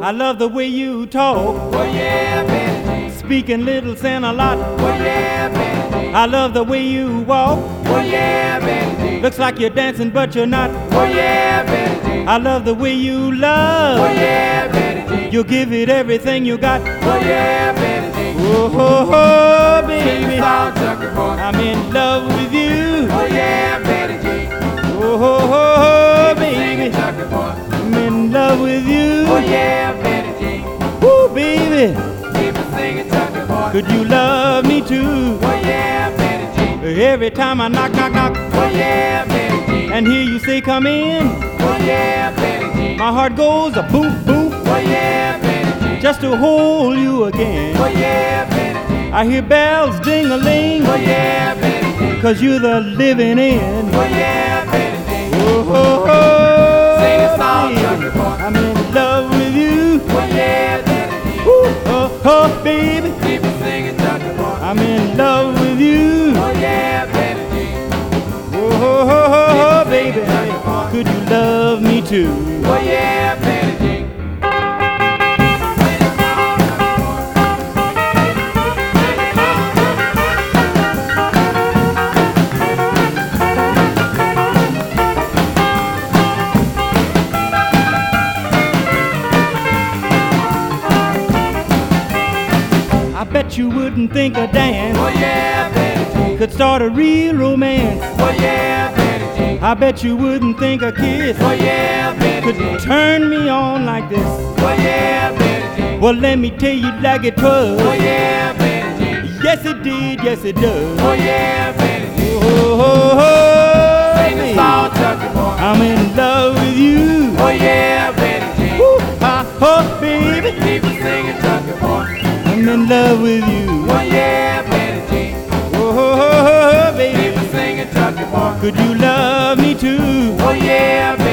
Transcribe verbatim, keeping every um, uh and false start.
I love the way you talk. Oh yeah, Betty Jean. Speaking little and a lot. Oh yeah, Betty Jean. I love the way you walk. Oh yeah, Betty Jean. Looks like you're dancing, but you're not. Oh yeah, Betty Jean. I love the way you love. Oh yeah, Betty Jean. You give it everything you got. Oh yeah, Betty Jean. Oh, oh, oh, Sing baby, a song, Tucker boy. I'm in love with you. Oh yeah, Betty Jean. Oh, oh, oh, Sing baby, it, Tucker boy. I'm in love with you. Oh yeah, Betty Jean. Woo, baby, Keep it singing, Tucker boy. could you love me too? Oh yeah, Betty Jean. Every time I knock, knock, knock, Oh yeah, Betty Jean. and hear you say come in, Oh yeah, Betty Jean. my heart goes a boom, boom, Oh yeah, Betty Jean. just to hold you again. Oh yeah, Betty Jean. I hear bells ding-a-ling, Oh yeah, Betty Jean. cause you're the living in. Oh yeah, Betty Jean. Oh, oh, oh, Sing a song, baby, Tucker boy. I'm in love with you. Oh yeah, Betty Jean. Ooh, oh, oh, baby, Keep it singing, Tucker boy. I'm in love with you. Oh yeah, Betty Jean. Oh, oh, oh, oh, baby, could you love me too? Oh yeah, Betty Jean. I bet you wouldn't think a dance Oh yeah, Betty Jean. could start a real romance. Oh yeah, Betty Jean. I bet you wouldn't think a kiss Oh yeah, Betty could Jean. turn me on like this. Oh yeah, Betty Jean. Well, let me tell you like it was. Oh yeah, Betty Jean. Yes, it did, yes, it does. Oh yeah, Betty Jean. Oh, oh, oh, Sing a baby, song, Tucker boy. I'm in love with you. Oh yeah, Betty Jean. Woo, ah, oh, baby, Keep it singing, Tucker boy. I'm in love with you. Oh yeah, Betty Jean. Oh, oh, oh, oh, Keep baby, it singing, Tucker boy. could you love me too? Oh yeah,